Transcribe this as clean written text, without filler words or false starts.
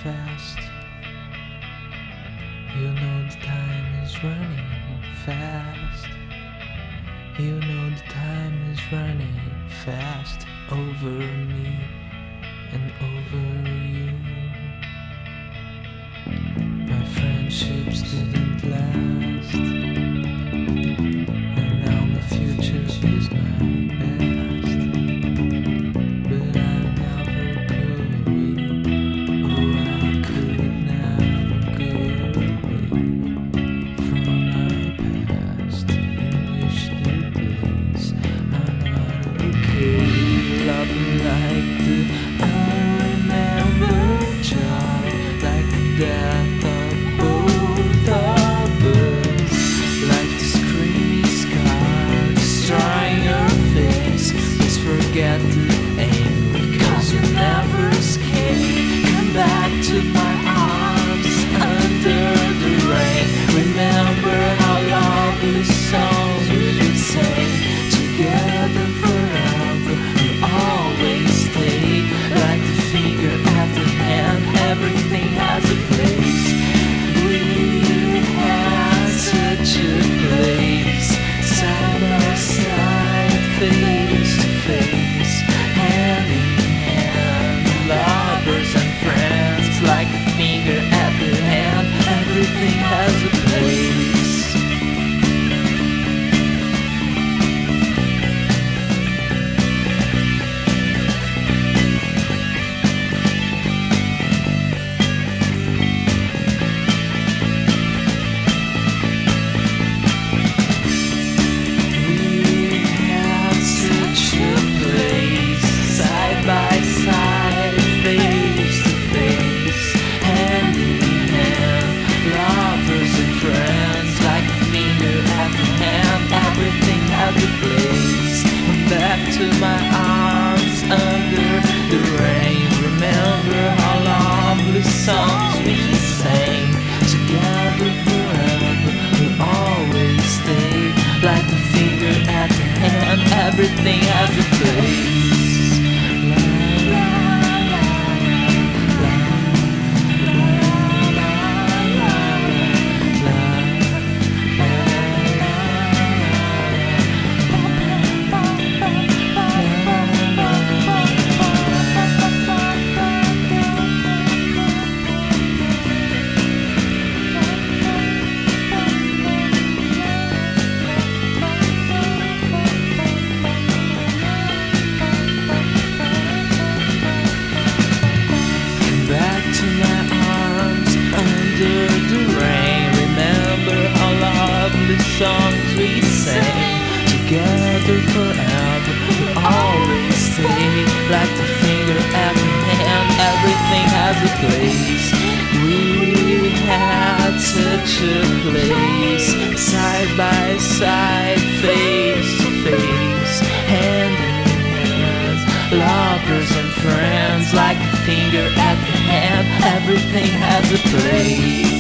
fast. You know the time is running fast. You know the time is running fast over me and over you. My friendships didn't last, and now my future is my best. But I'm never going, oh I could never go away from my past and wish the days are not okay. Loving like the unremembered child, like the death of both of us, like the screaming scar destroying your face. Let's forget the aim, because you never escape. Come back to my arms under the rain. Remember how lovely songs we would sing together forever and always stay. Like the finger at the hand, everything has a place. We had such a place, side by side, face to face, hand in hand, lovers and friends. Like the finger at the hand, everything has a place. To my arms under the rain. Remember how lovely songs we sang together forever. We'll always stay. Like the finger at the hand, everything has a place. Songs we sang together forever, we'll always stay. Like the finger at the hand, everything has a place. We had such a place, side by side, face to face, hand in hand, lovers and friends. Like the finger at the hand, everything has a place.